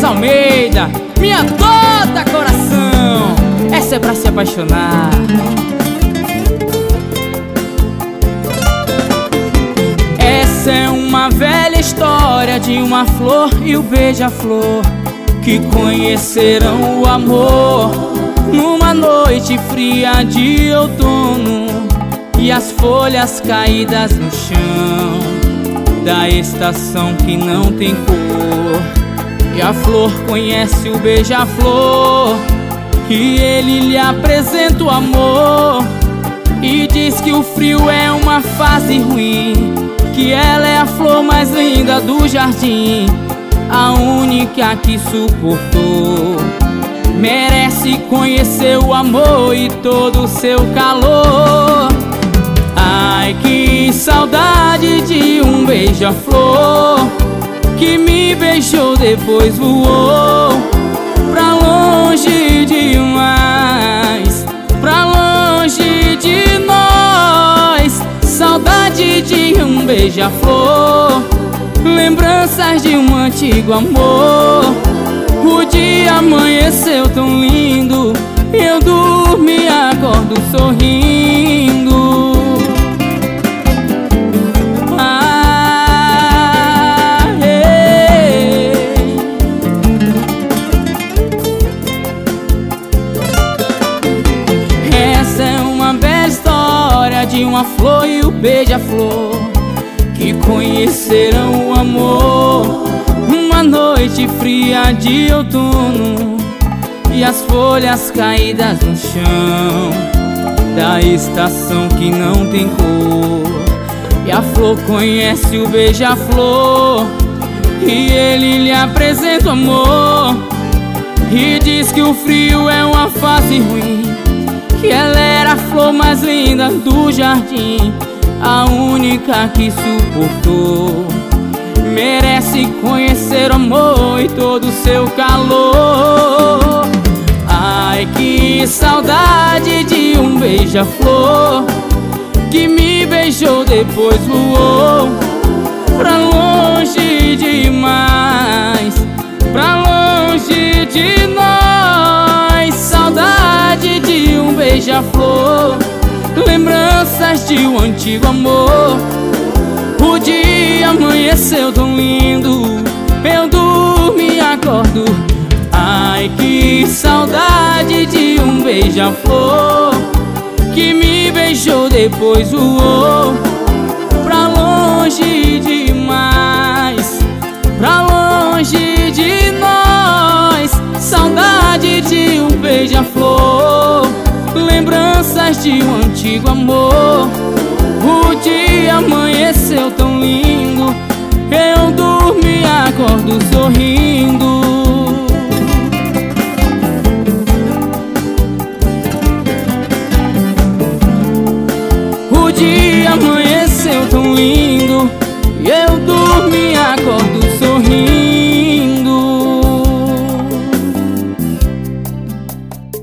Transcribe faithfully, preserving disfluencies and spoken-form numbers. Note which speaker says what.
Speaker 1: Lucas Almeida, minha toda coração. Essa é pra se apaixonar. Essa é uma velha história de uma flor e o beija-flor que conheceram o amor numa noite fria de outono, e as folhas caídas no chão da estação que não tem cor. E a flor conhece o beija-flor, e ele lhe apresenta o amor, e diz que o frio é uma fase ruim, que ela é a flor mais linda do jardim, a única que suportou. Merece conhecer o amor e todo o seu calor. Ai, que saudade de um beija-flor que me beijou, depois voou pra longe demais, pra longe de nós. Saudade de um beija-flor, lembranças de um antigo amor. O dia amanheceu tão lindo, eu dormi e acordo sorrindo. Ah, ei. Essa é uma bela história de uma flor e o beija-flor que conheceram o amor numa noite fria de outono, e as folhas caídas no chão da estação que não tem cor. E a flor conhece o beija-flor, e ele lhe apresenta o amor, e diz que o frio é uma fase ruim, que ela era a flor mais linda do jardim, a única que suportou. Merece conhecer o amor e todo o seu calor. Ai, que saudade de um beija-flor que me beijou, depois voou pra longe demais, pra longe de nós. Saudade de um beija-flor, lembranças de um antigo amor. O dia amanheceu tão lindo, eu dormi e acordo. Ai, que saudade de um beija-flor que me beijou, depois voou pra longe demais, pra longe de nós. Saudade de um beija-flor, lembranças de um antigo amor. O dia amanheceu tão lindo, eu dormi e acordo sorrindo. O dia amanheceu tão lindo,